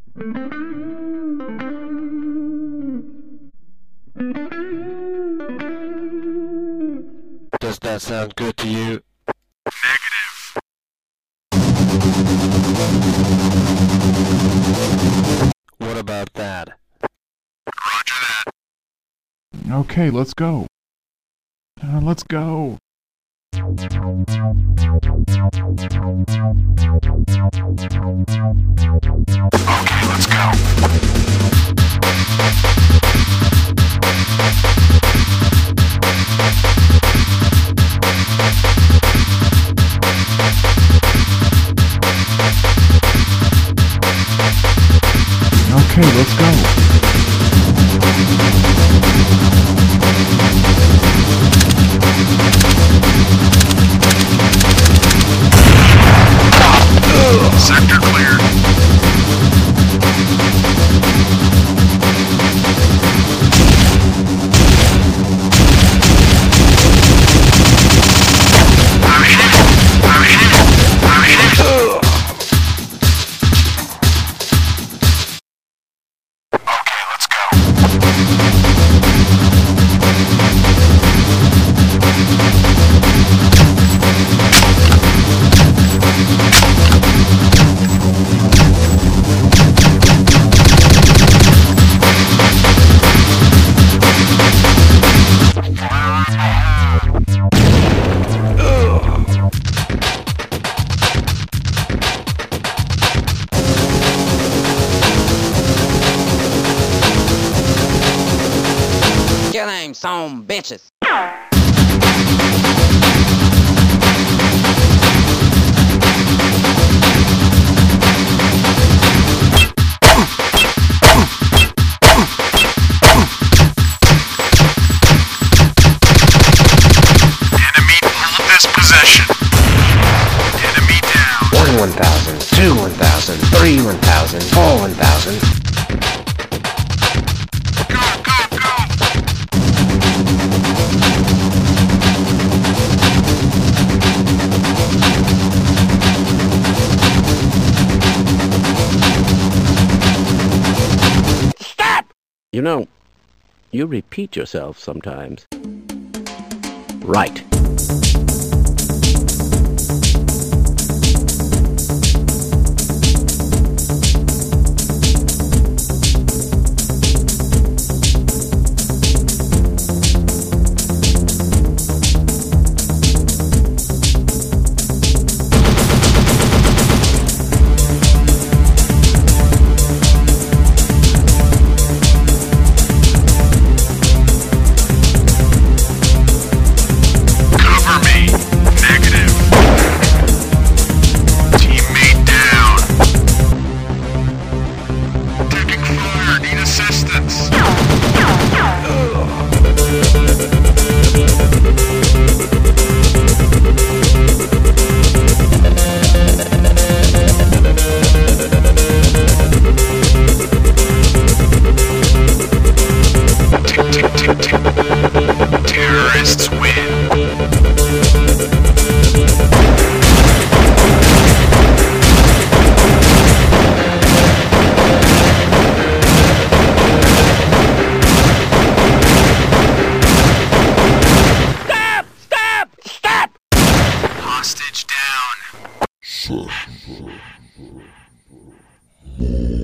Does that sound good to you? Negative. What about that? Roger that. Okay, let's go. Let's go. Okay, let's go. Okay, let's go. Sector cleared. I'm hit. I'm hit. I'm hit. Okay, let's go. Killing some bitches. Enemy hold this possession. Enemy down. 1,000, 2 1,000, 3 1,000, 4 1,000. Go, go, go. You know, you repeat yourself sometimes. Right. Cover me. Negative. Teammate down. Taking fire. Need assistance. Tick, tick, tick, tick. Terrorists win. Hostage down.